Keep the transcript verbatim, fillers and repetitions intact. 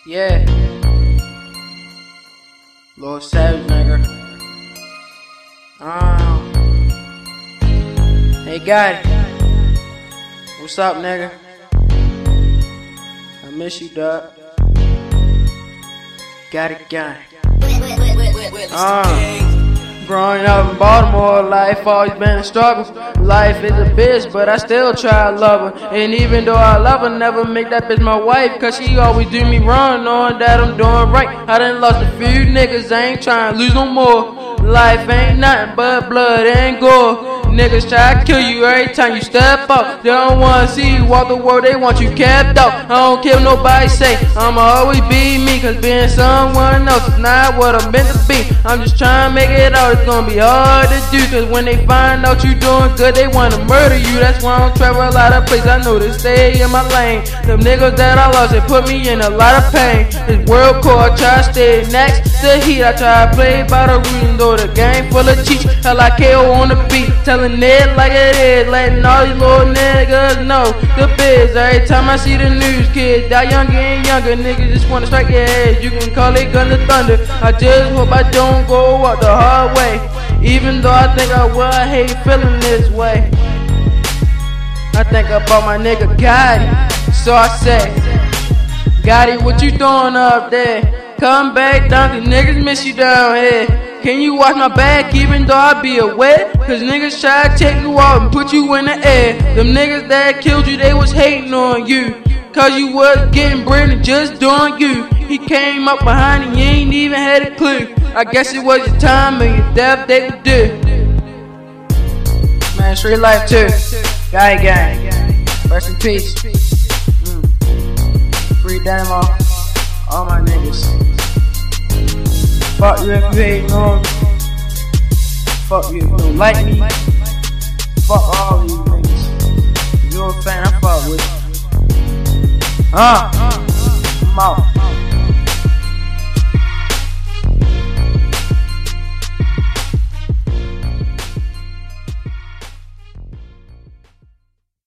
Yeah. Lord Savage, nigga. Um. Hey, got it. What's up, nigga? I miss you, dog. Got it, got it. Uh. Growing up in Baltimore, life always been a struggle. Life is a bitch, but I still try to love her. And even though I love her, never make that bitch my wife, cause she always do me wrong, knowing that I'm doing right. I done lost a few niggas, I ain't trying to lose no more. Life ain't nothing but blood and gore. Niggas try to kill you every time you step up. They don't wanna see you walk the world, they want you kept out. I don't care what nobody say, I'ma always be me, cause being someone else is not what I'm meant to be. I'm just trying to make it out, it's gonna be hard to do, cause when they find out you doing good, they wanna murder you. That's why I don't travel a lot of places, I know to stay in my lane. Them niggas that I lost, they put me in a lot of pain. This world cold, I try to stay next to heat. I try to play by the rules, though the game full of cheats. Hell, I K O on the beat, telling it like it is, letting all these little niggas know the biz. Every time I see the news, kids die younger and younger. Niggas just wanna strike your head, you can call it gun to thunder. I just hope I don't go out the hard way, even though I think I will. I hate feeling this way. I think about my nigga Gotti, so I say, Gotti, what you doing up there? Come back down, cause niggas miss you down here. Can you watch my back even though I be aware? Cause niggas try to take you out and put you in the air. Them niggas that killed you, they was hating on you, cause you was getting bread and just doing you. He came up behind and you ain't even had a clue. I guess it was your time and your death they could do. Man, straight life too. Guy gang. Rest in peace. Mm. Free Dynamo. All my niggas. Fuck you if you hating on me. Fuck you if you don't like me. Fuck all these niggas. If you're a fan, I fuck with you. Uh, I'm out.